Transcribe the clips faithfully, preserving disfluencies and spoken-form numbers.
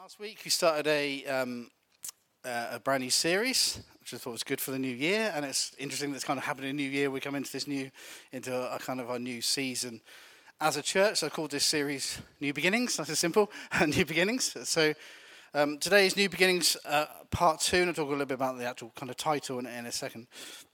Last week we started a um, uh, a brand new series, which I thought was good for the new year, and it's interesting that's kind of happening in the new year. We come into this new, into a, a kind of our new season as a church. So I called this series New Beginnings. That's as simple, New Beginnings. So um, today is New Beginnings uh, Part Two, and I'll talk a little bit about the actual kind of title in, in a second.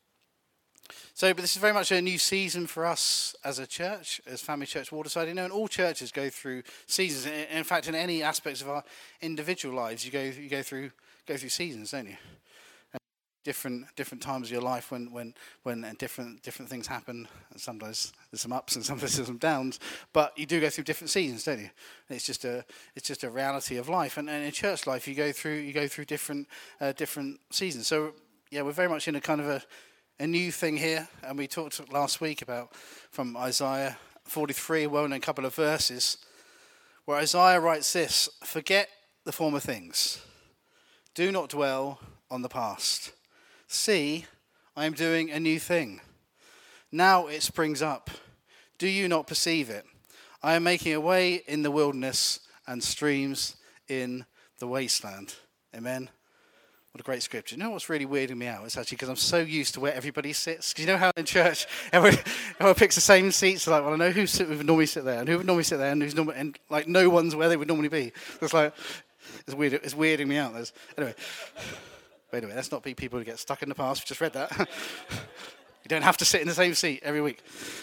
So, but this is very much a new season for us as a church, as Family Church Waterside. You know, and all churches go through seasons. In fact, in any aspects of our individual lives, you go you go through go through seasons, don't you? And different different times of your life when when when different different things happen. And sometimes there's some ups and sometimes there's some downs. But you do go through different seasons, don't you? And it's just a it's just a reality of life. And, and in church life, you go through you go through different uh, different seasons. So yeah, we're very much in a kind of a A new thing here, and we talked last week about from Isaiah forty-three, well known couple of verses, where Isaiah writes this: "Forget the former things, do not dwell on the past. See, I am doing a new thing. Now it springs up. Do you not perceive it? I am making a way in the wilderness and streams in the wasteland." Amen. What a great scripture. You know what's really weirding me out? It's actually because I'm so used to where everybody sits. Because you know how in church, everyone, everyone picks the same seats. So like, well, I know who sit, would normally sit there, and who would normally sit there, and who's normally, and like no one's where they would normally be. It's like, it's weird. It's weirding me out. There's, anyway, but anyway, let's not be people who get stuck in the past. We just read that. You don't have to sit in the same seat every week.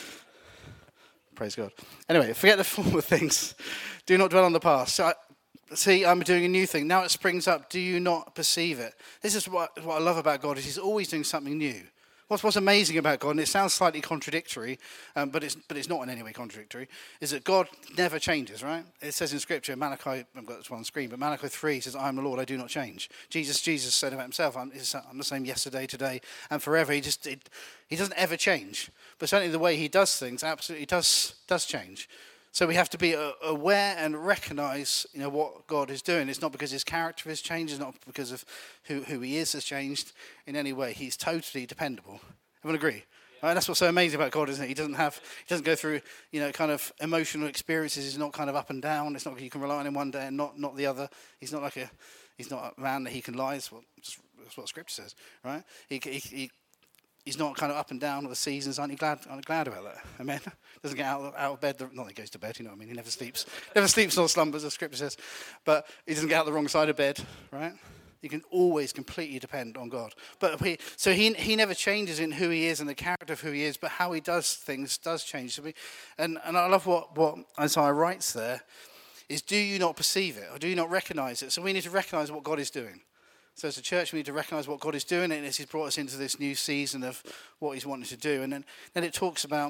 Praise God. Anyway, forget the former things. Do not dwell on the past. So I, See, I'm doing a new thing. Now it springs up. Do you not perceive it? This is what, what I love about God, is he's always doing something new. What's, what's amazing about God, and it sounds slightly contradictory, um, but it's but it's not in any way contradictory, is that God never changes, right? It says in Scripture, Malachi, I've got this one on the screen, but Malachi three says, "I am the Lord, I do not change." Jesus Jesus said about himself, I'm, I'm the same yesterday, today, and forever. He just it, he doesn't ever change. But certainly the way he does things absolutely does does change. So we have to be aware and recognize, you know, what God is doing. It's not because his character has changed. It's not because of who, who he is has changed in any way. He's totally dependable. Everyone agree? Right? That's what's so amazing about God, isn't it? He doesn't have, he doesn't go through, you know, kind of emotional experiences. He's not kind of up and down. It's not you can rely on him one day and not, not the other. He's not like a, he's not a man that he can lie. That's what, that's what Scripture says, right? He, he, he He's not kind of up and down with the seasons. Aren't you glad? Aren't you glad about that? Amen. Doesn't get out of, out of bed. Not that he goes to bed. You know what I mean? He never sleeps. Never sleeps nor slumbers, as Scripture says. But he doesn't get out the wrong side of bed, right? You can always completely depend on God. But he, so he he never changes in who he is and the character of who he is, but how he does things does change. So we, and and I love what what Isaiah writes there is, do you not perceive it, or do you not recognize it? So we need to recognize what God is doing. So as a church, we need to recognize what God is doing, and as he's brought us into this new season of what he's wanting to do. And then, then it talks about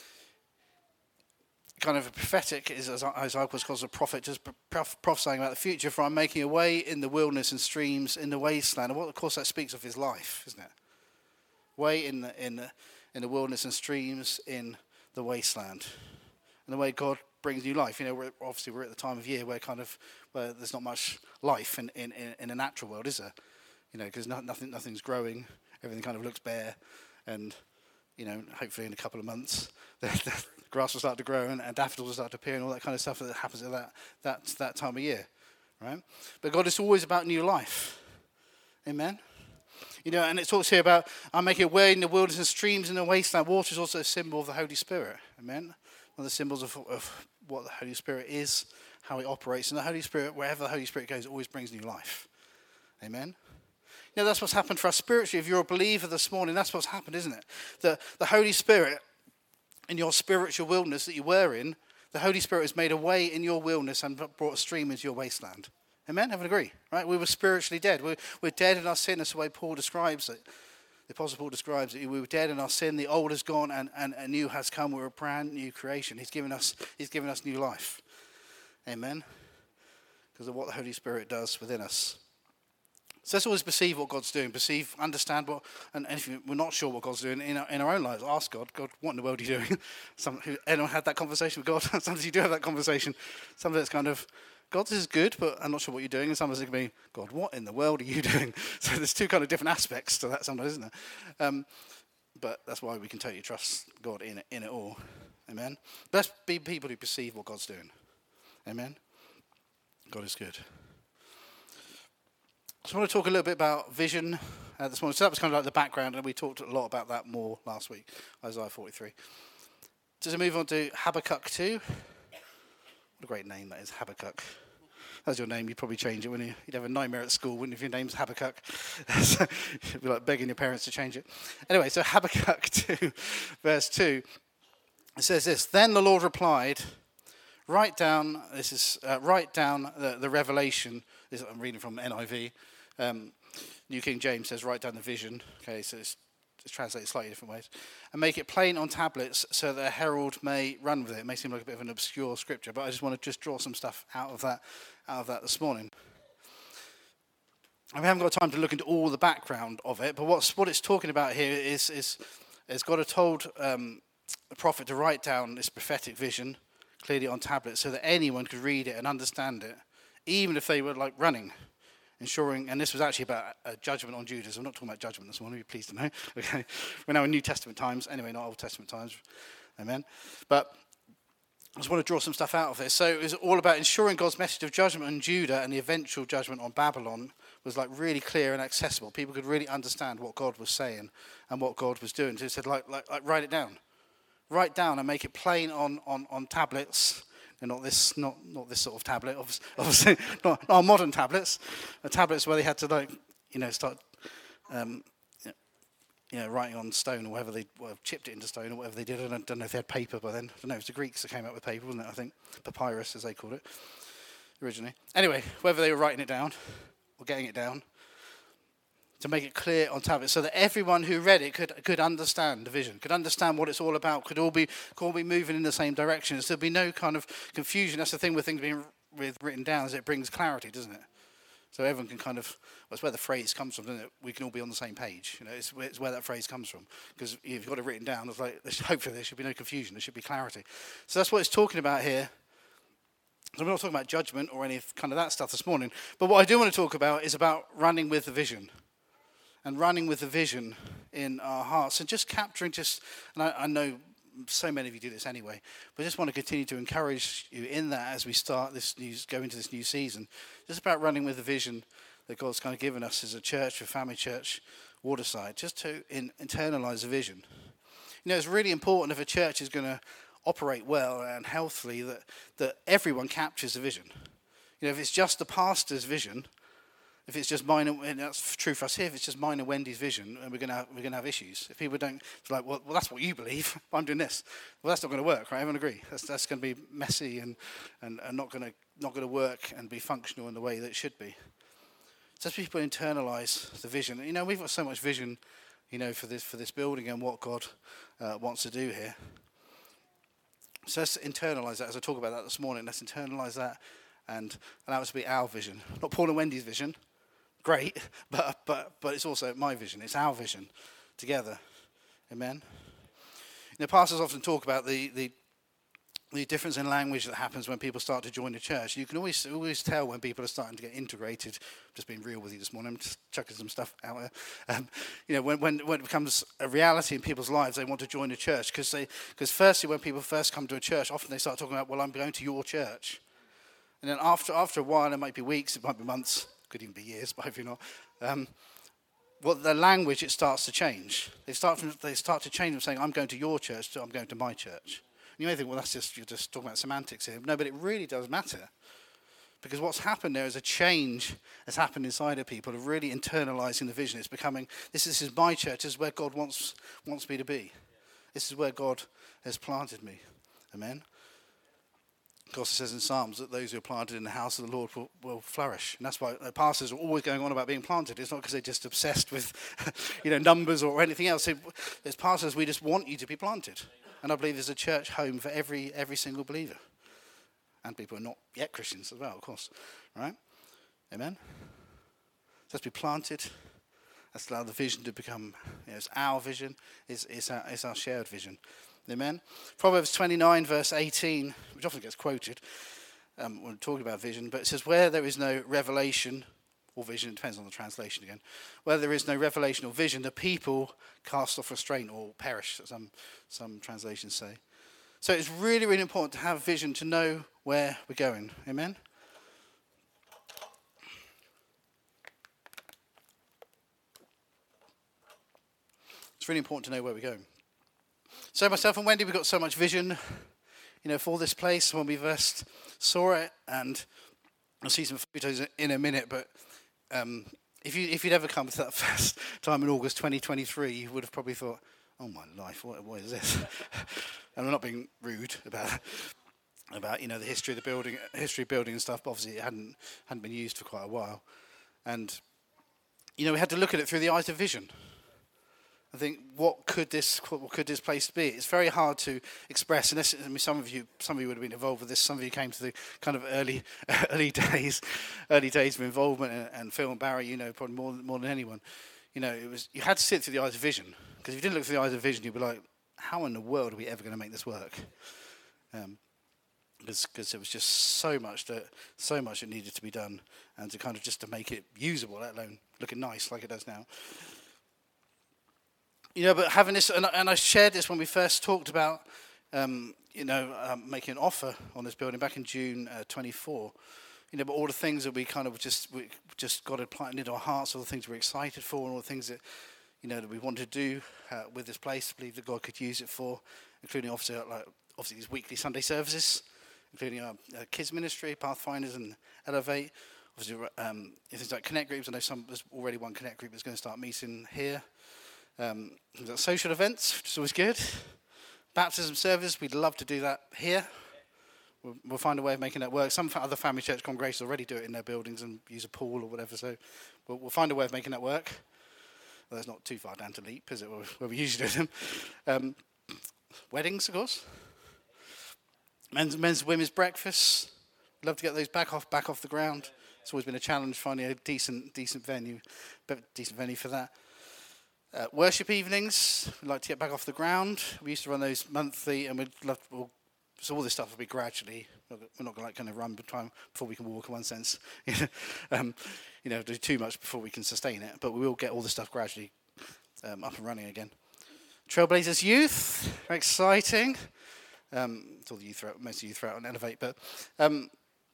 kind of a prophetic, as Isaiah calls a prophet, just prophesying about the future. "For I'm making a way in the wilderness and streams in the wasteland." And what, of course, that speaks of his life, isn't it? Way in the in the in the wilderness and streams in the wasteland, and the way God brings new life. You know, we're, obviously we're at the time of year where kind of where there's not much life in in, in a natural world, is there? You know, because no, nothing nothing's growing, everything kind of looks bare, and you know, hopefully in a couple of months the, the grass will start to grow and, and daffodils will start to appear and all that kind of stuff that happens at that that that time of year, right? But God is always about new life. Amen. You know, and it talks here about, "I'm making a way in the wilderness and streams in the wasteland." Water is also a symbol of the Holy Spirit. Amen. One of the symbols of, of what the Holy Spirit is, how he operates. And the Holy Spirit, wherever the Holy Spirit goes, always brings new life. Amen? You know, that's what's happened for us spiritually. If you're a believer this morning, that's what's happened, isn't it? The, the Holy Spirit, in your spiritual wilderness that you were in, the Holy Spirit has made a way in your wilderness and brought a stream into your wasteland. Amen? Everyone agree? Right? We were spiritually dead. We're, we're dead in our sin. That's the way Paul describes it. The Apostle Paul describes it. We were dead in our sin. The old has gone, and, and a new has come. We're a brand new creation. He's given us. He's given us new life. Amen. Because of what the Holy Spirit does within us. So let's always perceive what God's doing. Perceive, understand what. And, and if we're not sure what God's doing in our, in our own lives, ask God. God, what in the world are you doing? Some who anyone had that conversation with God? Sometimes you do have that conversation. Some of it's kind of, God, this is good, but I'm not sure what you're doing. And sometimes it can be, God, what in the world are you doing? So there's two kind of different aspects to that sometimes, isn't there? Um, but that's why we can totally trust God in it, in it all. Amen? But let's be people who perceive what God's doing. Amen? God is good. So I want to talk a little bit about vision uh, this morning. So that was kind of like the background, and we talked a lot about that more last week, Isaiah forty-three. Does it move on to Habakkuk two? What a great name that is, Habakkuk. That's your name, you'd probably change it, wouldn't you? You'd have a nightmare at school, wouldn't you, if your name's Habakkuk? So you'd be like begging your parents to change it. Anyway, so Habakkuk two, verse two, it says this, "Then the Lord replied, write down, this is, uh, write down the, the revelation," this, I'm reading from N I V, um, New King James says write down the vision, okay, so it's, it's translated slightly different ways, "and make it plain on tablets so that a herald may run with it." It may seem like a bit of an obscure scripture, but I just want to just draw some stuff out of that, out of that this morning. And we haven't got time to look into all the background of it, but what's, what it's talking about here is, is, is God had told um, the prophet to write down this prophetic vision clearly on tablets so that anyone could read it and understand it, even if they were like running, ensuring, and this was actually about a judgment on Judas. I'm not talking about judgment this morning, you're pleased to know. Okay, we're now in New Testament times, anyway, not Old Testament times, amen. But I just want to draw some stuff out of this. So it was all about ensuring God's message of judgment on Judah and the eventual judgment on Babylon was like really clear and accessible. People could really understand what God was saying and what God was doing. So he said, like, like, like write it down. Write down and make it plain on, on, on tablets. And not this, not not this sort of tablet, obviously, not, not modern tablets. The tablets where they had to, like, you know, start, um, you know, writing on stone or whatever they well, chipped it into stone or whatever they did. I don't, don't know if they had paper by then. I don't know. It was the Greeks that came up with paper, wasn't it? I think papyrus, as they called it originally. Anyway, whether they were writing it down or getting it down, to make it clear on tablets so that everyone who read it could could understand the vision, could understand what it's all about, could all be could all be moving in the same direction. So there'd be no kind of confusion. That's the thing with things being with written down, is it brings clarity, doesn't it? So everyone can kind of, well, it's where the phrase comes from, isn't it? We can all be on the same page. You know, it's where, it's where that phrase comes from. Because if you've got it written down, it's like, hopefully there should be no confusion, there should be clarity. So that's what it's talking about here. So we're not talking about judgment or any kind of that stuff this morning. But what I do want to talk about is about running with the vision. And running with the vision in our hearts. And just capturing just, and I, I know so many of you do this anyway, but I just want to continue to encourage you in that as we start this new, go into this new season. Just about running with the vision that God's kind of given us as a church, a family church, Waterside, just to in, internalize the vision. You know, it's really important if a church is going to operate well and healthily that, that everyone captures the vision. You know, if it's just the pastor's vision, if it's just mine, and that's true for us here, if it's just mine and Wendy's vision, and we're going to have, we're going to have issues. If people don't, it's like, well, well, that's what you believe, but I'm doing this. Well, that's not going to work, right? Everyone agree? That's that's going to be messy and, and, and not going to not going to work and be functional in the way that it should be. So as people internalize the vision, you know, we've got so much vision, you know, for this for this building and what God uh, wants to do here. So let's internalize that. As I talk about that this morning, let's internalize that and allow it to be our vision, not Paul and Wendy's vision. Great, but but but it's also my vision. It's our vision together. Amen. You know, pastors often talk about the, the the difference in language that happens when people start to join the church. You can always always tell when people are starting to get integrated. I'm just being real with you this morning. I'm just chucking some stuff out there. Um, you know, when, when when it becomes a reality in people's lives, they want to join the church because they because firstly, when people first come to a church, often they start talking about, well, I'm going to your church, and then after after a while, it might be weeks, it might be months. Could even be years, but hopefully not. Um, well, the language, it starts to change. They start from, they start to change from saying, I'm going to your church to I'm going to my church. And you may think, well, that's just, you're just talking about semantics here. No, but it really does matter. Because what's happened there is a change has happened inside of people of really internalizing the vision. It's becoming, this, this is my church. This is where God wants wants me to be. This is where God has planted me. Amen. Of course, it says in Psalms that those who are planted in the house of the Lord will, will flourish. And that's why the pastors are always going on about being planted. It's not because they're just obsessed with, you know, numbers or anything else. As pastors, we just want you to be planted. And I believe there's a church home for every every single believer. And people who are not yet Christians as well, of course. Right? Amen? So let's be planted. Let's allow the vision to become, you know, it's our vision. It's, it's, our, it's our shared vision. Amen. Proverbs twenty-nine, verse eighteen, which often gets quoted um, when talking about vision, but it says, where there is no revelation or vision, it depends on the translation again, where there is no revelation or vision, the people cast off restraint or perish, as some, some translations say. So it's really, really important to have vision, to know where we're going. Amen. It's really important to know where we're going. So myself and Wendy, we've got so much vision, you know, for this place when we first saw it, and I'll see some photos in a minute, but um, if, you, if you'd ever come to that first time in August twenty twenty-three, you would have probably thought, oh my life, what, what is this? And I'm not being rude about about you know the history of the building, history of building and stuff, but obviously it hadn't hadn't been used for quite a while, and you know we had to look at it through the eyes of vision. I think what could this what could this place be? It's very hard to express. Unless I mean, some of you some of you would have been involved with this. Some of you came to the kind of early early days, early days of involvement, and, and Phil and Barry, you know, probably more more than anyone. You know, it was you had to sit through the eyes of vision, because if you didn't look through the eyes of vision, you'd be like, how in the world are we ever going to make this work? Um, because there was just so much that so much that needed to be done, and to kind of just to make it usable, let alone looking nice like it does now. You know, but having this, and, and I shared this when we first talked about, um, you know, um, making an offer on this building back in June uh, twenty-four. You know, but all the things that we kind of just we just got planted into our hearts, all the things we're excited for, and all the things that, you know, that we wanted to do uh, with this place, believe that God could use it for, including obviously like obviously these weekly Sunday services, including our uh, kids ministry, Pathfinders, and Elevate. Obviously, um, things like connect groups. I know some there's already one connect group that's going to start meeting here. Um, social events, which is always good. Baptism service, we'd love to do that here. We'll, we'll find a way of making that work. Some other family church congregations already do it in their buildings and use a pool or whatever, so we'll, we'll find a way of making that work. Well, that's not too far down to Leap, is it, where, where we usually do them. Um, weddings, of course. Men's, men's and women's breakfasts. We'd love to get those back off, back off the ground. It's always been a challenge finding a decent, decent venue, decent venue for that. Uh, worship evenings, we'd like to get back off the ground. We used to run those monthly, and we'd love to, we'll, so all this stuff will be gradually. We're not going to like kind of run before we can walk, in one sense. um, you know, do too much before we can sustain it, but we will get all the stuff gradually um, up and running again. Trailblazers Youth, very exciting. Um, it's all the youth throughout, most of the youth throughout and Elevate, but um,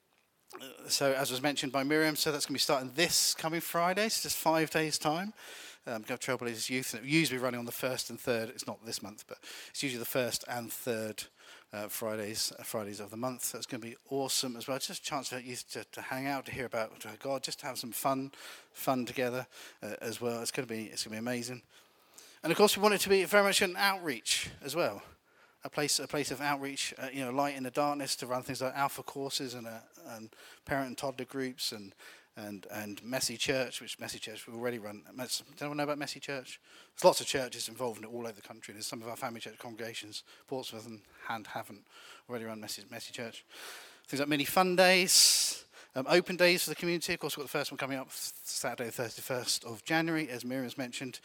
so as was mentioned by Miriam, so that's going to be starting this coming Friday, so just five days time. Um, we have Trailblazers Youth, and it usually running on the first and third. It's not this month, but it's usually the first and third uh, Fridays uh, Fridays of the month. So it's going to be awesome as well. Just a chance for youth to, to hang out, to hear about God, just to have some fun, fun together uh, as well. It's going to be it's going to be amazing. And of course, we want it to be very much an outreach as well, a place a place of outreach. Uh, you know, light in the darkness, to run things like alpha courses and uh, and parent and toddler groups and. And and Messy Church, which Messy Church we already run. Does anyone know about Messy Church? There's lots of churches involved in it all over the country. There's some of our family church congregations, Portsmouth and Hand, haven't already run Messy, Messy Church. Things like mini fun days, um, open days for the community. Of course, we've got the first one coming up Saturday, the thirty-first of January, as Miriam's mentioned.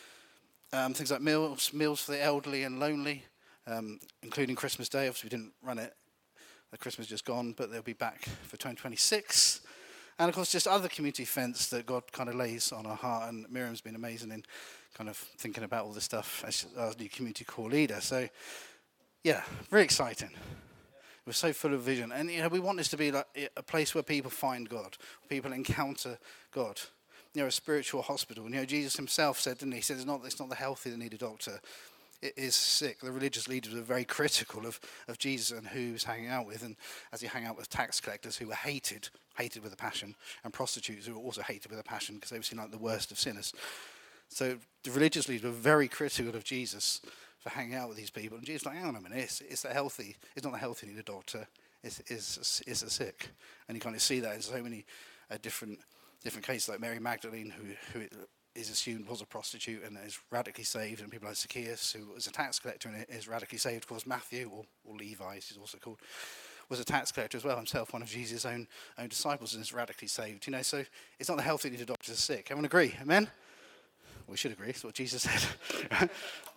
Um, things like meals, meals for the elderly and lonely, um, including Christmas Day. Obviously, we didn't run it. The Christmas just gone, but they'll be back for twenty twenty-six. And of course, just other community events that God kind of lays on our heart. And Miriam's been amazing in kind of thinking about all this stuff as our new community core leader. So, yeah, very exciting. We're so full of vision. And, you know, we want this to be like a place where people find God, where people encounter God. You know, a spiritual hospital. And, you know, Jesus himself said, didn't he? He said, it's not, it's not the healthy that need a doctor. It is sick. The religious leaders were very critical of, of Jesus and who he was hanging out with. And as he hung out with tax collectors who were hated, hated with a passion, and prostitutes who were also hated with a passion because they were seen like the worst of sinners. So the religious leaders were very critical of Jesus for hanging out with these people. And Jesus was like, hang on a minute, it's, it's the healthy. It's not the healthy need a doctor. It's, it's, it's the sick. And you kind of see that in so many uh, different different cases, like Mary Magdalene, who who is assumed was a prostitute and is radically saved, and people like Zacchaeus, who was a tax collector and is radically saved. Of course, Matthew, or, or Levi, as he's also called, was a tax collector as well, himself one of Jesus' own own disciples, and is radically saved. You know, so it's not the healthy need a doctor, the sick. Everyone agree? Amen? We should agree. That's what Jesus said.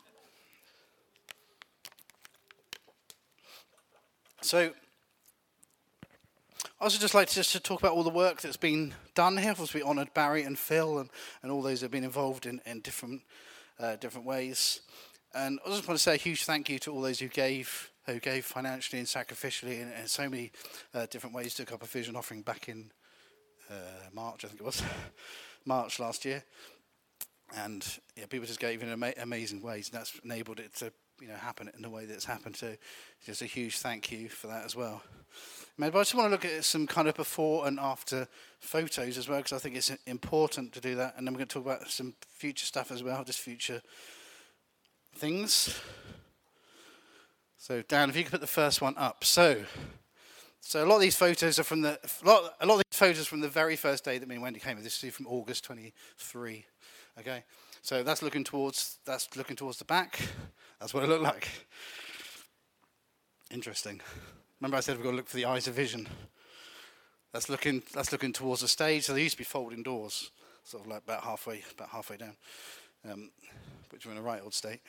So, I also just like to just to talk about all the work that's been done here. Of course, we honoured Barry and Phil and, and all those who have been involved in, in different uh, different ways. And I just want to say a huge thank you to all those who gave who gave financially and sacrificially in, in so many uh, different ways. Took up a vision offering back in uh, March, I think it was, March last year. And yeah, people just gave in ama- amazing ways, and that's enabled it to, you know, happen in the way that it's happened. So just a huge thank you for that as well. Maybe I just want to look at some kind of before and after photos as well, because I think it's important to do that. And then we're going to talk about some future stuff as well, just future things. So Dan, if you could put the first one up. So, so a lot of these photos are from the a lot, a lot of these photos from the very first day that me and Wendy came. This is from August twenty-three. Okay, so that's looking towards that's looking towards the back. That's what it looked like. Interesting. Remember I said we've got to look for the eyes of vision. That's looking that's looking towards the stage. So there used to be folding doors, sort of like about halfway about halfway down, um, which are in a right old state.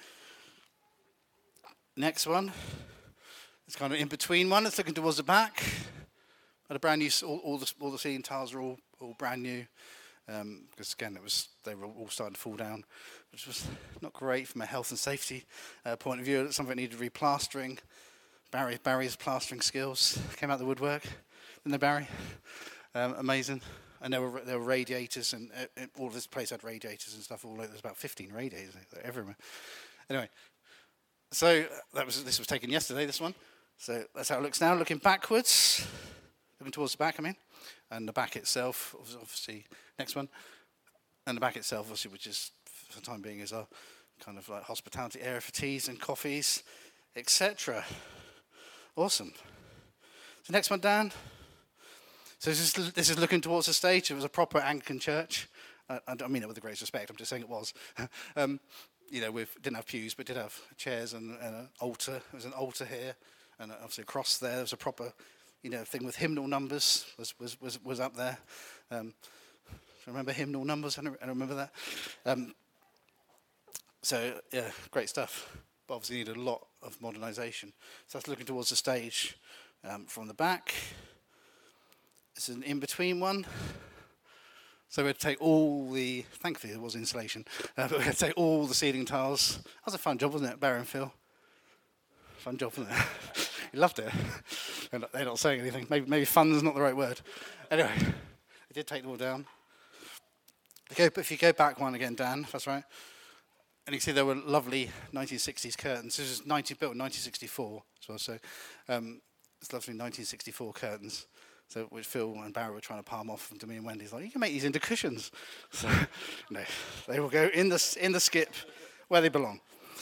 Next one. It's kind of in between one. It's looking towards the back. Had a brand new. All, all the all the ceiling tiles are all all brand new. Um, because again, it was they were all starting to fall down, which was not great from a health and safety uh, point of view. Something needed replastering. Barry, Barry's plastering skills came out the woodwork, didn't they, Barry? Um, amazing. And there were there were radiators, and uh, all of this place had radiators and stuff. All over. There's about fifteen radiators everywhere. Anyway, so that was this was taken yesterday. This one. So that's how it looks now. Looking backwards, looking towards the back. I mean, and the back itself, obviously, next one, and the back itself, obviously, which is for the time being is our kind of like hospitality area for teas and coffees, et cetera. Awesome. So next one, Dan. So this is, this is looking towards the stage. It was a proper Anglican church. Uh, I don't mean it with the greatest respect. I'm just saying it was. um, you know, we didn't have pews, but did have chairs and, and an altar. There was an altar here, and obviously a cross there. There was a proper, you know, thing with hymnal numbers was was was, was up there. Um, remember hymnal numbers? I, don't, I remember that. Um, so yeah, great stuff. But obviously needed a lot of modernisation. So that's looking towards the stage um, from the back. It's an in-between one. So we'd take all the, thankfully there was insulation, uh, but we'd take all the ceiling tiles. That was a fun job, wasn't it, Barry and Phil? Fun job, wasn't it? You loved it. They're not, they're not saying anything. Maybe, maybe fun's not the right word. Anyway, I did take them all down. Okay, but if you go back one again, Dan, if that's right. And you can see there were lovely nineteen sixties curtains. This was nineteen, built in nineteen sixty-four as well, so um, it's lovely nineteen sixty-four curtains. So which Phil and Barry were trying to palm off to me and Wendy's like, you can make these into cushions. So no, they will go in the in the skip where they belong.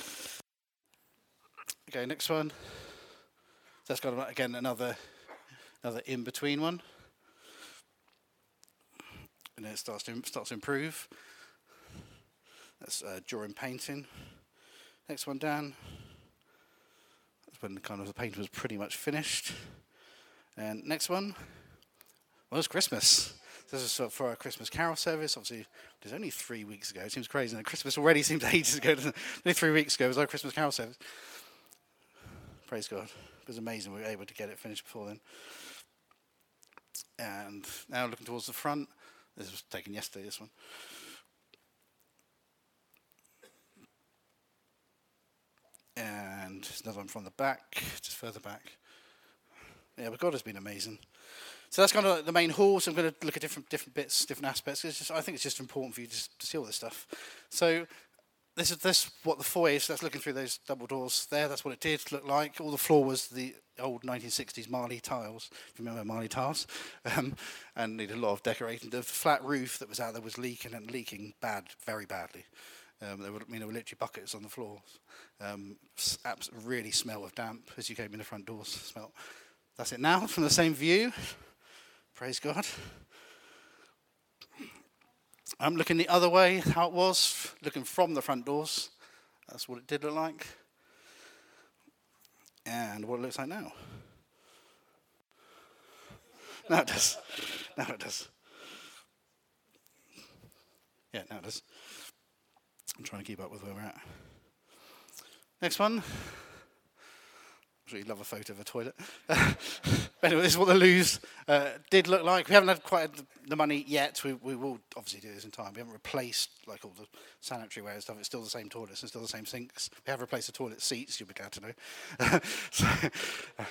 Okay, next one. That's got again another another in between one, and then it starts to starts to improve. That's uh, drawing painting. Next one down. That's when kind of the painting was pretty much finished. And next one. Well, it's Christmas. This is for our Christmas carol service. Obviously, it was only three weeks ago. It seems crazy. And Christmas already seems ages ago. Doesn't it? Only three weeks ago was our Christmas carol service. Praise God. It was amazing. We were able to get it finished before then. And now looking towards the front. This was taken yesterday, this one. And there's another one from the back, just further back. Yeah, but God has been amazing. So that's kind of like the main hall. So I'm going to look at different different bits, different aspects. It's just, I think it's just important for you to, to see all this stuff. So this is this what the foyer is. So that's looking through those double doors there. That's what it did look like. All the floor was the old nineteen sixties Marley tiles. If you remember Marley tiles, um, and needed a lot of decorating. The flat roof that was out there was leaking and leaking bad, very badly. Um, there were, I mean, there were literally buckets on the floors. Um, really smell of damp as you came in the front doors. Smell. That's it now from the same view. Praise God. I'm looking the other way, how it was, looking from the front doors. That's what it did look like. And what it looks like now. Now it does. Now it does. Yeah, now it does. I'm trying to keep up with where we're at. Next one. I really love a photo of a toilet. Anyway, this is what the loos uh, did look like. We haven't had quite the money yet. We, we will obviously do this in time. We haven't replaced like all the sanitary ware and stuff. It's still the same toilets and still the same sinks. We have replaced the toilet seats, you'll be glad to know. so, uh,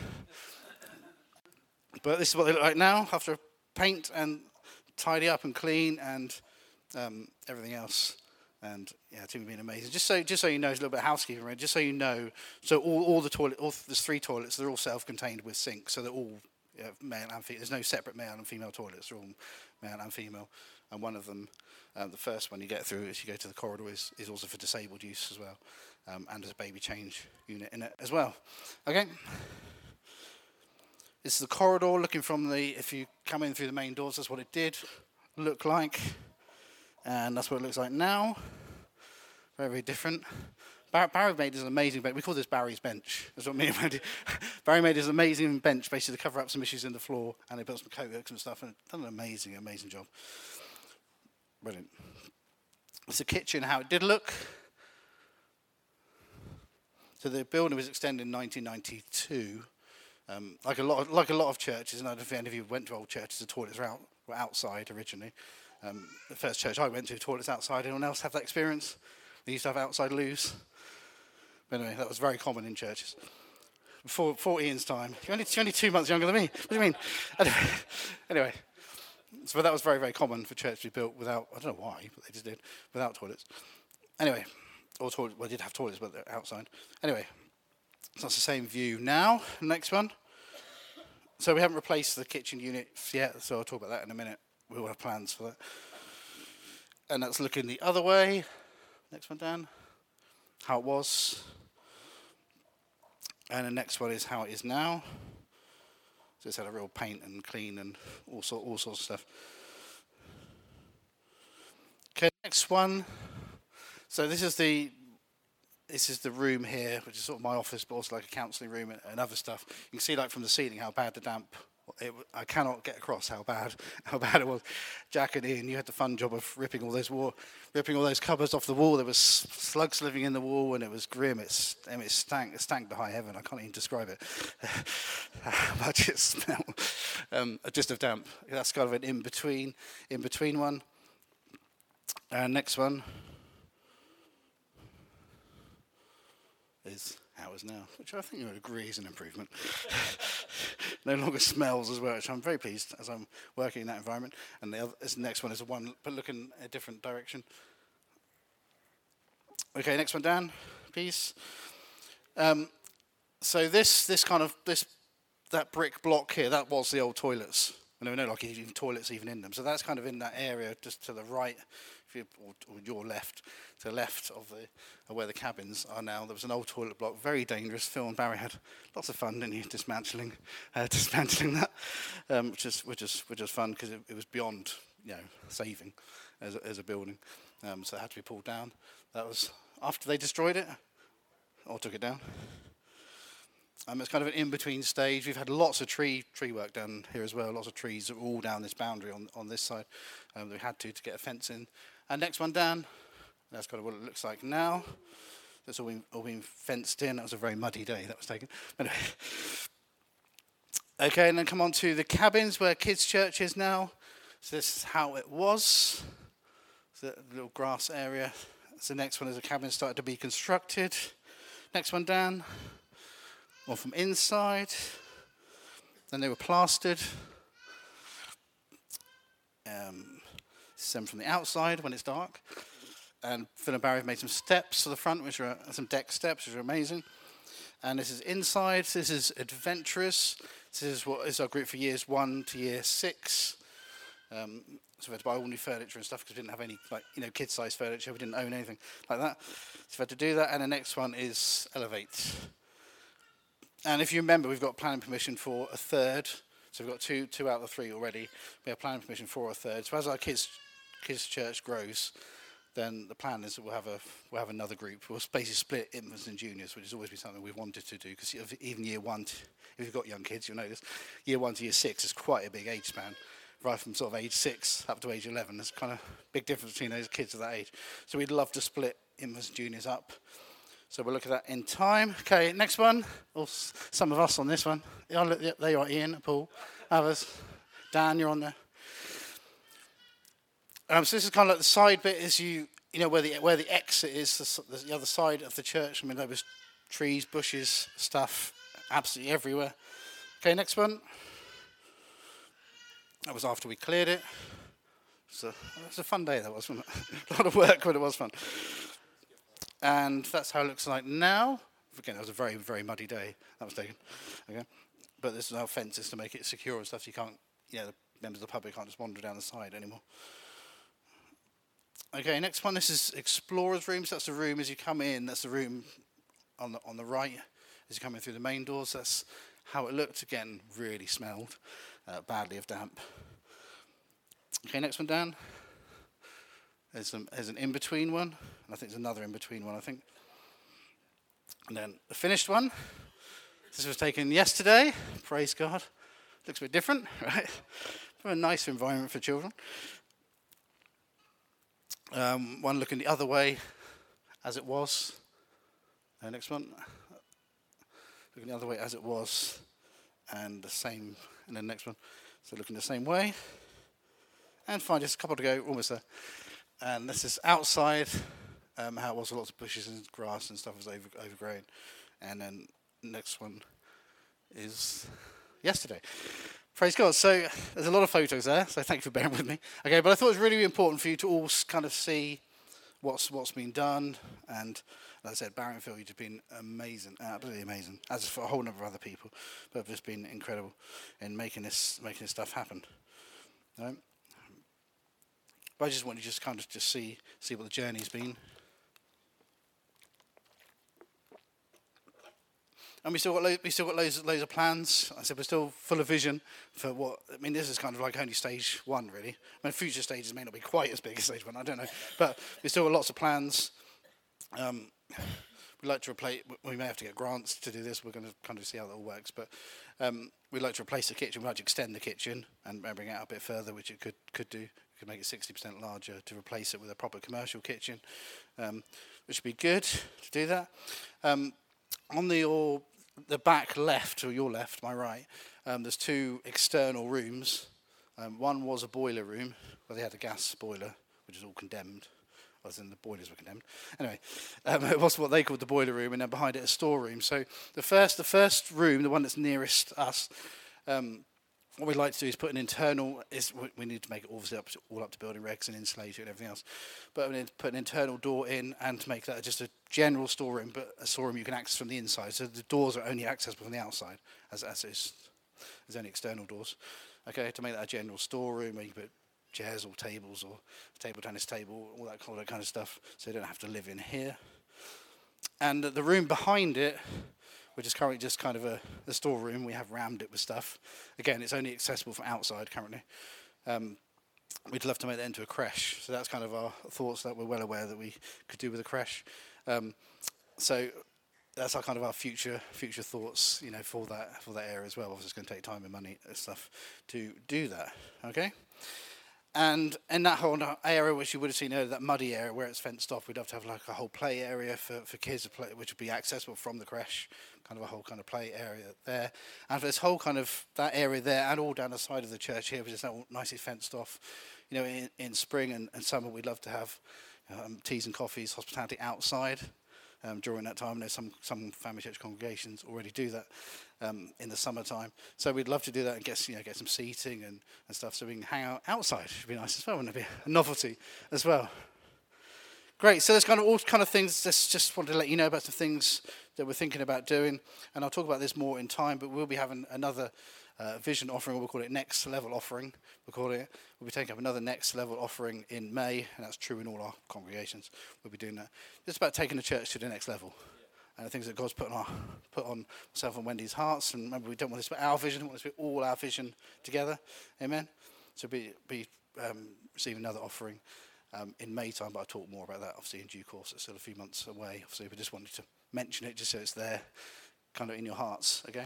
but this is what they look like now after paint and tidy up and clean and um, everything else. And yeah, Timmy been amazing. Just so just so you know, it's a little bit of housekeeping, right? Just so you know, so all, all the toilet, all there's three toilets. They're all self-contained with sinks, so they're all yeah, male and female. There's no separate male and female toilets. They're all male and female. And one of them, um, the first one you get through as you go to the corridor, is, is also for disabled use as well, um, and there's a baby change unit in it as well. Okay. This is the corridor looking from the. If you come in through the main doors, that's what it did look like, and that's what it looks like now. Very, very different. Bar- Barry made us an amazing bench. We call this Barry's bench. That's what me and Randy. Barry made us an amazing bench, basically to cover up some issues in the floor, and he built some coat hooks and stuff, and done an amazing, amazing job. Brilliant. It's the kitchen, how it did look. So the building was extended in nineteen ninety-two. Um, like a lot, of, like a lot of churches, and I don't know if any of you went to old churches. The toilets were, out, were outside originally. Um, the first church I went to, toilets outside. Anyone else have that experience? They used to have outside loos. But anyway, that was very common in churches. Before, before Ian's time. You're only, you're only two months younger than me. What do you mean? Anyway, anyway, so that was very, very common for church to be built without, I don't know why, but they just did, without toilets. Anyway, or toilet, well, they did have toilets, but they're outside. Anyway, so that's the same view now. Next one. So we haven't replaced the kitchen unit yet, so I'll talk about that in a minute. We will have plans for that. And that's looking the other way. Next one, Dan. How it was. And the next one is how it is now. So it's had a real paint and clean and all, sort, all sorts of stuff. Okay, next one. So this is the this is the room here, which is sort of my office, but also like a counselling room and, and other stuff. You can see, like from the ceiling, how bad the damp. It, I cannot get across how bad how bad it was. Jack and Ian, you had the fun job of ripping all those wall, ripping all those cupboards off the wall. There was slugs living in the wall, and it was grim. It's, I mean, it stank. It stank to high heaven. I can't even describe it. How much it smelled. Um, just of damp. That's kind of an in between, in between one. And next one is how it is now, which I think you would agree is an improvement. No longer smells as well, which I'm very pleased as I'm working in that environment. And the, other, this next one is the one, but looking a different direction. Okay, next one, Dan, please. Um, so this, this kind of this, that brick block here, that was the old toilets. And there were no like even toilets even in them. So that's kind of in that area just to the right, if you, or, or your left, to the left of the of where the cabins are now. There was an old toilet block, very dangerous. Phil and Barry had lots of fun, didn't you, dismantling, uh, dismantling that, um, which is which is which is fun because it, it was beyond, you know, saving as a, as a building, um, so it had to be pulled down. That was after they destroyed it, or took it down. Um, it's kind of an in-between stage. We've had lots of tree tree work done here as well. Lots of trees are all down this boundary on on this side. Um, we had to to get a fence in. And next one down. That's kind of what it looks like now. That's all been, all been fenced in. That was a very muddy day that was taken. Anyway. Okay, and then come on to the cabins where kids' church is now. So this is how it was. So the little grass area. So the next one is a cabin started to be constructed. Next one down. One from inside. Then they were plastered. Um, some from the outside when it's dark. And Phil and Barry have made some steps to the front, which are some deck steps, which are amazing. And this is inside. This is Adventurous. This is what is our group for years one to year six. Um, so we had to buy all new furniture and stuff because we didn't have any, like, you know, kid-sized furniture. We didn't own anything like that. So we had to do that. And the next one is Elevate. And if you remember, we've got planning permission for a third. So we've got two two out of the three already. We have planning permission for a third. So as our kids kids church grows, then the plan is that we'll have a we'll have another group. We'll basically split infants and juniors, which has always been something we've wanted to do. Because even year one, to, if you've got young kids, you'll notice year one to year six is quite a big age span. Right from sort of age six up to age eleven, there's kind of big difference between those kids of that age. So we'd love to split infants and juniors up. So we'll look at that in time. Okay, next one. Or some of us on this one. Yeah, look, yeah, there you are, Ian, Paul, others. Dan, you're on there. Um, so this is kind of like the side bit. Is you, you know, where the where the exit is, the, the other side of the church. I mean, there was trees, bushes, stuff, absolutely everywhere. Okay, next one. That was after we cleared it. was a, it was a fun day, that was, wasn't it? A lot of work, but it was fun. And that's how it looks like now. Again, it was a very, very muddy day. That was taken. Okay, but there's now fences to make it secure and stuff. So you can't, yeah, the members of the public can't just wander down the side anymore. Okay, next one. This is explorers' rooms. That's the room as you come in. That's the room on the on the right as you come in through the main doors. That's how it looked. Again, really smelled uh, badly of damp. Okay, next one down. There's, some, there's an in-between one. And I think there's another in-between one, I think. And then the finished one. This was taken yesterday. Praise God. Looks a bit different, right? A nicer environment for children. Um, one looking the other way as it was. Uh, next one. Looking the other way as it was. And the same, and then the next one. So looking the same way. And fine, just a couple to go, almost there. And this is outside, um, how it was, lots of bushes and grass and stuff was over, overgrown. And then next one is yesterday. Praise God. So there's a lot of photos there, so thank you for bearing with me. Okay, but I thought it was really important for you to all kind of see what's what's been done. And like I said, Barronfield, you've been amazing, absolutely amazing, as for a whole number of other people, but have just been incredible in making this making this stuff happen. Right? But I just want you to just kind of just see see what the journey's been. And we still got lo- we still got loads loads of plans. I said we're still full of vision for what. I mean, this is kind of like only stage one, really. I mean, future stages may not be quite as big as stage one. I don't know, but we still got lots of plans. Um, we'd like to replace. We may have to get grants to do this. We're going to kind of see how that all works. But um, we'd like to replace the kitchen. We'd like to extend the kitchen and bring it out a bit further, which it could could do. Could make it sixty percent larger to replace it with a proper commercial kitchen, um, which would be good to do that. Um, on the your, the back left, or your left, my right, um, there's two external rooms. Um, one was a boiler room where they had a gas boiler, which is all condemned, as in the boilers were condemned. Anyway, um, it was what they called the boiler room, and then behind it a storeroom. So the first, the first room, the one that's nearest us. Um, What we'd like to do is put an internal, is we need to make it obviously up to, all up to building regs and insulate it and everything else, but we need to put an internal door in and to make that just a general storeroom, but a storeroom you can access from the inside. So the doors are only accessible from the outside, as as is. There's only external doors. Okay, to make that a general storeroom where you can put chairs or tables or table tennis table, all that, all that kind of stuff, so you don't have to live in here. And the room behind it, which is currently just kind of a, a storeroom. We have rammed it with stuff. Again, it's only accessible from outside currently. Um, we'd love to make that into a creche. So that's kind of our thoughts that we're well aware that we could do with a creche. Um, so that's our kind of our future future thoughts, you know, for that for that area as well. Obviously, it's going to take time and money and stuff to do that. Okay. And in that whole area, which you would have seen earlier, that muddy area where it's fenced off, we'd have to have like a whole play area for, for kids to play, which would be accessible from the creche, kind of a whole kind of play area there. And for this whole kind of, that area there, and all down the side of the church here, which is all nicely fenced off. You know, in, in spring and, and summer, we'd love to have um, teas and coffees, hospitality outside um, during that time. There's some, some family church congregations already do that. Um, in the summertime, so we'd love to do that and get you know get some seating and, and stuff, so we can hang out outside. Should be nice as well, wouldn't it be a novelty as well? Great. So there's kind of all kind of things. Just just wanted to let you know about some things that we're thinking about doing, and I'll talk about this more in time. But we'll be having another uh, vision offering. We'll call it Next Level Offering. We'll call it. We'll be taking up another Next Level Offering in May, and that's true in all our congregations. We'll be doing that. It's about taking the church to the next level. And the things that God's put on our, put on myself and Wendy's hearts. And remember, we don't want this to be our vision. We want this to be all our vision together. Amen. So be be um, receiving another offering um, in May time, but I'll talk more about that obviously in due course. It's still a few months away. Obviously, we just wanted to mention it just so it's there, kind of in your hearts. Okay.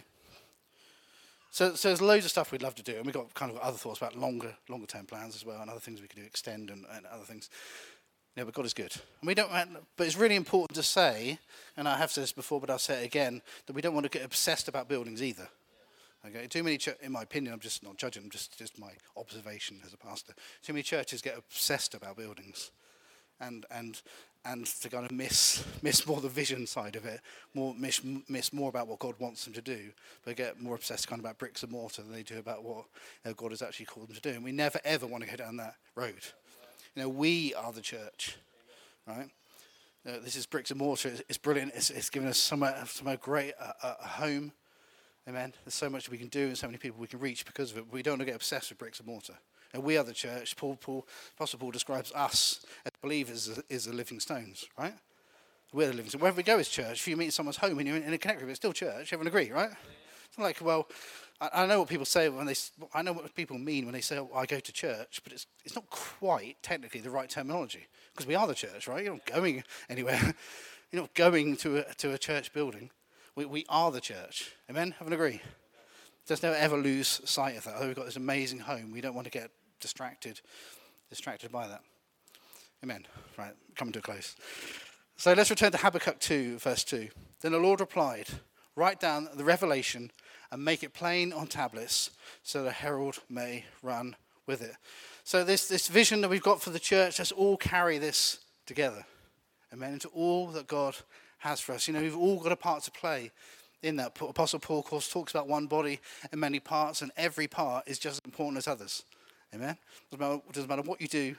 So, so there's loads of stuff we'd love to do, and we've got kind of other thoughts about longer longer term plans as well, and other things we could do, extend and, and other things. Yeah, but God is good. And we don't, but it's really important to say, and I have said this before, but I'll say it again, that we don't want to get obsessed about buildings either. Okay, too many, ch- in my opinion, I'm just not judging, just just my observation as a pastor. Too many churches get obsessed about buildings, and and and to kind of miss miss more the vision side of it, more miss miss more about what God wants them to do. They get more obsessed kind of about bricks and mortar than they do about what you know, God has actually called them to do. And we never ever want to go down that road. You know, we are the church, right? Uh, this is bricks and mortar. It's, it's brilliant. It's, it's given us somewhere, somewhere great, uh, a home. Amen. There's so much we can do and so many people we can reach because of it. We don't want to get obsessed with bricks and mortar. And we are the church. Paul, Paul, Apostle Paul describes us as believers as, as the living stones, right? We're the living stones. Wherever we go is church. If you meet someone's home and you're in, in a connect group, it's still church. Everyone agree, right? It's not like, well, I, I know what people say when they. I know what people mean when they say, oh, I go to church, but it's it's not quite technically the right terminology because we are the church, right? You're not going anywhere. You're not going to a, to a church building. We we are the church. Amen? Everyone agree? Just never ever lose sight of that. Oh, we've got this amazing home. We don't want to get distracted, distracted by that. Amen. Right, coming to a close. So let's return to Habakkuk two, verse two. Then the Lord replied, write down the revelation and make it plain on tablets so the herald may run with it. So this, this vision that we've got for the church, let's all carry this together. Amen. Into all that God has for us. You know, we've all got a part to play in that. Apostle Paul, of course, talks about one body and many parts, and every part is just as important as others. Amen. Doesn't matter, doesn't matter what you do,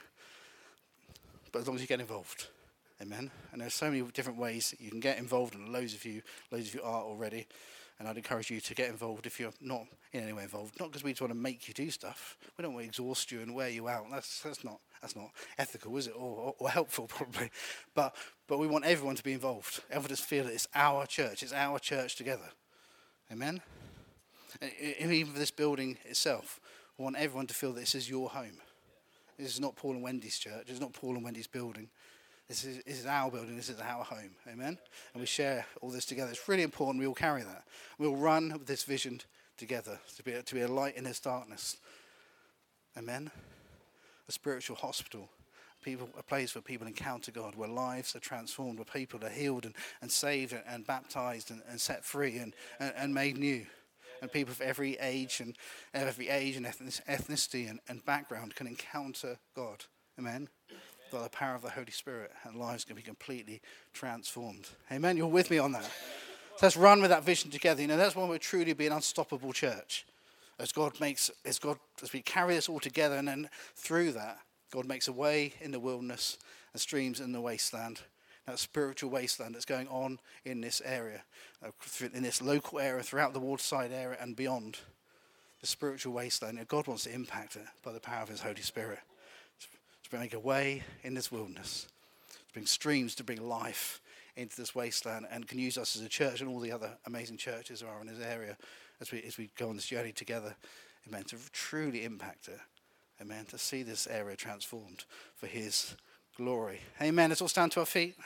but as long as you get involved. Amen. And there's so many different ways that you can get involved, and loads of you, loads of you are already. And I'd encourage you to get involved if you're not in any way involved. Not because we just want to make you do stuff. We don't want to exhaust you and wear you out. That's that's not that's not ethical, is it? Or, or, or helpful, probably. But but we want everyone to be involved. Everyone just feel that it's our church. It's our church together. Amen. And even for this building itself, we want everyone to feel that this is your home. This is not Paul and Wendy's church. This is not Paul and Wendy's building. This is, this is our building. This is our home. Amen? And we share all this together. It's really important we all carry that. We'll run with this vision together to be, to be a light in this darkness. Amen? A spiritual hospital. People, a place where people encounter God, where lives are transformed, where people are healed and, and saved and, and baptized and, and set free and, and, and made new. And people of every age and every age and ethnicity and, and background can encounter God. Amen? By the power of the Holy Spirit, and lives can be completely transformed. Amen. You're with me on that. So let's run with that vision together. You know, that's when we'll truly be an unstoppable church. As God makes, as God, as we carry this all together, and then through that, God makes a way in the wilderness and streams in the wasteland. That spiritual wasteland that's going on in this area, in this local area, throughout the waterside area and beyond. The spiritual wasteland. You know, God wants to impact it by the power of His Holy Spirit. To make a way in this wilderness, to bring streams, to bring life into this wasteland, and can use us as a church and all the other amazing churches are in this area as we as we go on this journey together. Amen. To truly impact it. Amen. To see this area transformed for His glory. Amen. Let's all stand to our feet.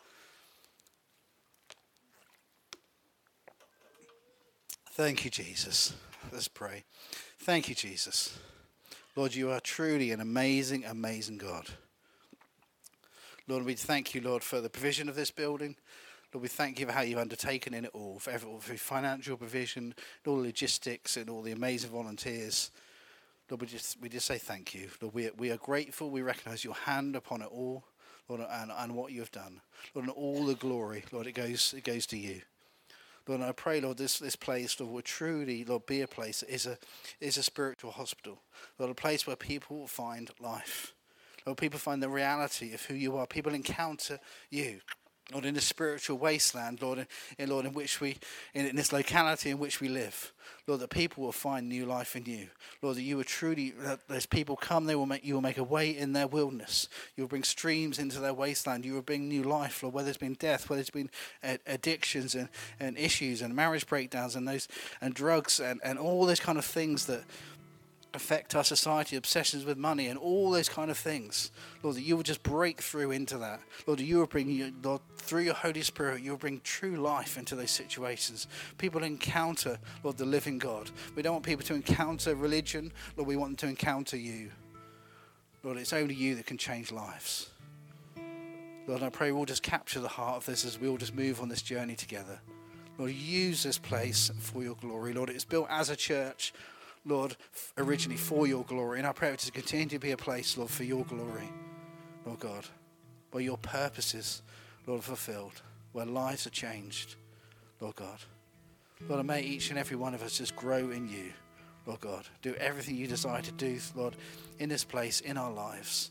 Thank you, Jesus. Let's pray. Thank you, Jesus. Lord, you are truly an amazing, amazing God. Lord, we thank you, Lord, for the provision of this building. Lord, we thank you for how you've undertaken in it all, for every for financial provision, and all the logistics, and all the amazing volunteers. Lord, we just we just say thank you. Lord, we, we are grateful. We recognize your hand upon it all, Lord, and, and what you've done. Lord, and all the glory, Lord, it goes it goes to you. Lord, and I pray, Lord, this, this place, Lord, will truly, Lord, be a place that is a, is a spiritual hospital. Lord, a place where people will find life. Lord, people find the reality of who you are. People encounter you. Lord, in the spiritual wasteland, Lord, in, Lord, in which we, in, in this locality in which we live, Lord, that people will find new life in you. Lord, that you will truly, that as people come, they will make, you will make a way in their wilderness. You will bring streams into their wasteland. You will bring new life, Lord, where there's been death, where there's been uh, addictions and, and issues and marriage breakdowns and those, and drugs and, and all those kind of things that affect our society, obsessions with money and all those kind of things. Lord, that you will just break through into that. Lord, that you will bring, Lord, through your Holy Spirit, you will bring true life into those situations. People encounter, Lord, the living God. We don't want people to encounter religion. Lord, we want them to encounter you. Lord, it's only you that can change lives. Lord, I pray we'll just capture the heart of this as we all just move on this journey together. Lord, use this place for your glory. Lord, it's built as a church, Lord, originally for your glory. And I pray it to continue to be a place, Lord, for your glory, Lord God, where your purposes, Lord, are fulfilled, where lives are changed, Lord God. Lord, and may each and every one of us just grow in you, Lord God. Do everything you desire to do, Lord, in this place, in our lives.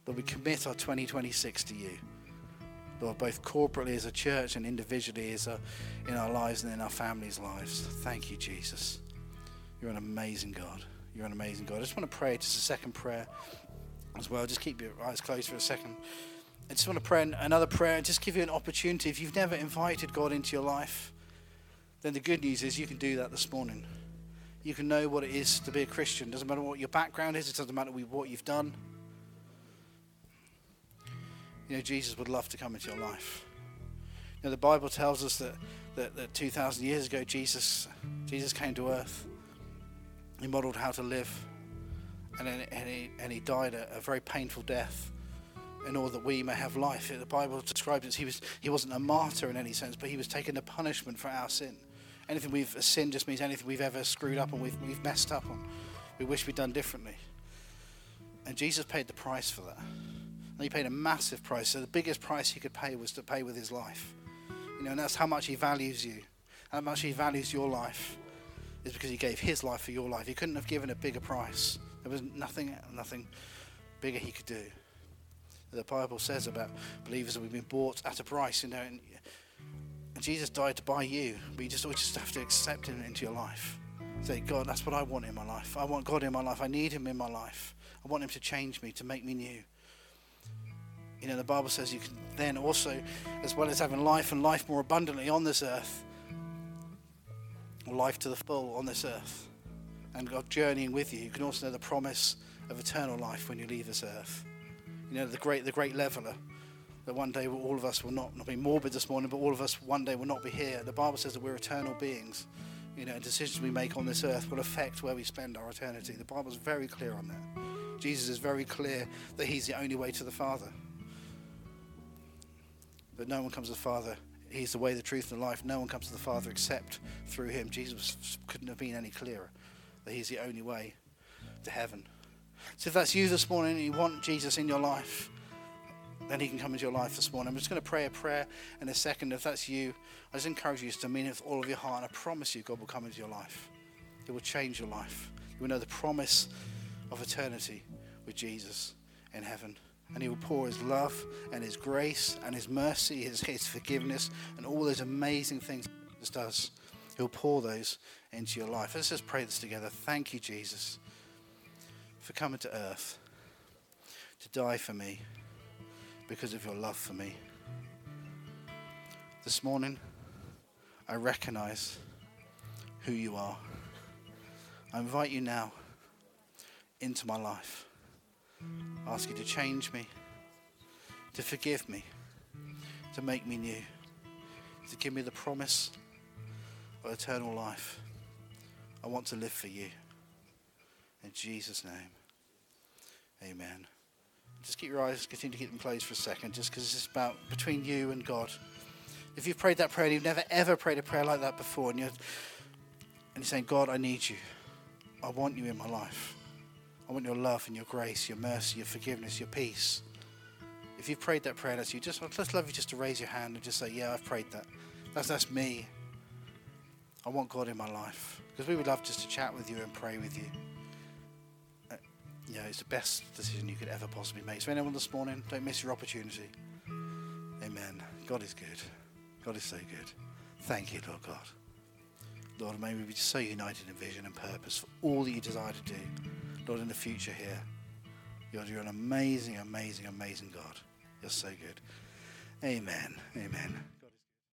Lord, we commit our twenty twenty-six to you. Lord, both corporately as a church and individually as a, in our lives and in our families' lives. Thank you, Jesus. You're an amazing God. You're an amazing God. I just want to pray just a second prayer as well. Just keep your eyes closed for a second. I just want to pray another prayer and just give you an opportunity. If you've never invited God into your life, then the good news is you can do that this morning. You can know what it is to be a Christian. Doesn't matter what your background is. It doesn't matter what you've done. You know, Jesus would love to come into your life. You know, the Bible tells us that, that, that two thousand years ago, Jesus, Jesus came to earth. He modeled how to live. And, then, and, he, and he died a, a very painful death in order that we may have life. The Bible describes it as he, was, he wasn't a martyr in any sense, but he was taking the punishment for our sin. Anything we've, a sin just means anything we've ever screwed up and we've, we've messed up on. We wish we'd done differently. And Jesus paid the price for that. And he paid a massive price. So the biggest price he could pay was to pay with his life. You know, and that's how much he values you. How much he values your life is because he gave his life for your life. He couldn't have given a bigger price. There was nothing, nothing bigger he could do. The Bible says about believers that we've been bought at a price, you know, and, and Jesus died to buy you, but you just, you just have to accept him into your life. Say, God, that's what I want in my life. I want God in my life. I need him in my life. I want him to change me, to make me new. You know, the Bible says you can then also, as well as having life and life more abundantly on this earth, or life to the full on this earth, and God journeying with you, you can also know the promise of eternal life when you leave this earth. You know, the great the great leveler, that one day all of us will not, not be morbid this morning, but all of us one day will not be here. The Bible says that we're eternal beings. You know, decisions we make on this earth will affect where we spend our eternity. The Bible's very clear on that. Jesus is very clear that he's the only way to the Father. That no one comes to the Father. He's the way, the truth, and the life. No one comes to the Father except through him. Jesus couldn't have been any clearer that he's the only way to heaven. So if that's you this morning and you want Jesus in your life, then he can come into your life this morning. I'm just going to pray a prayer in a second. If that's you, I just encourage you to mean it with all of your heart. And I promise you, God will come into your life. It will change your life. You will know the promise of eternity with Jesus in heaven. And he will pour his love and his grace and his mercy, his, his forgiveness, and all those amazing things Jesus does. He'll pour those into your life. Let's just pray this together. Thank you, Jesus, for coming to earth to die for me because of your love for me. This morning, I recognize who you are. I invite you now into my life. I ask you to change me, to forgive me, to make me new, to give me the promise of eternal life. I want to live for you. In Jesus' name, amen. Just keep your eyes, continue to keep them closed for a second, just because it's about between you and God. If you've prayed that prayer and you've never ever prayed a prayer like that before, and you're, and you're saying, God, I need you. I want you in my life. I want your love and your grace, your mercy, your forgiveness, your peace. If you've prayed that prayer, that's you. Just, I'd just love you just to raise your hand and just say, yeah, I've prayed that. That's, that's me. I want God in my life. Because we would love just to chat with you and pray with you. Uh, you know, it's the best decision you could ever possibly make. So anyone this morning, don't miss your opportunity. Amen. God is good. God is so good. Thank you, Lord God. Lord, may we be so united in vision and purpose for all that you desire to do. Lord, in the future here. Lord, you're an amazing, amazing, amazing God. You're so good. Amen. Amen.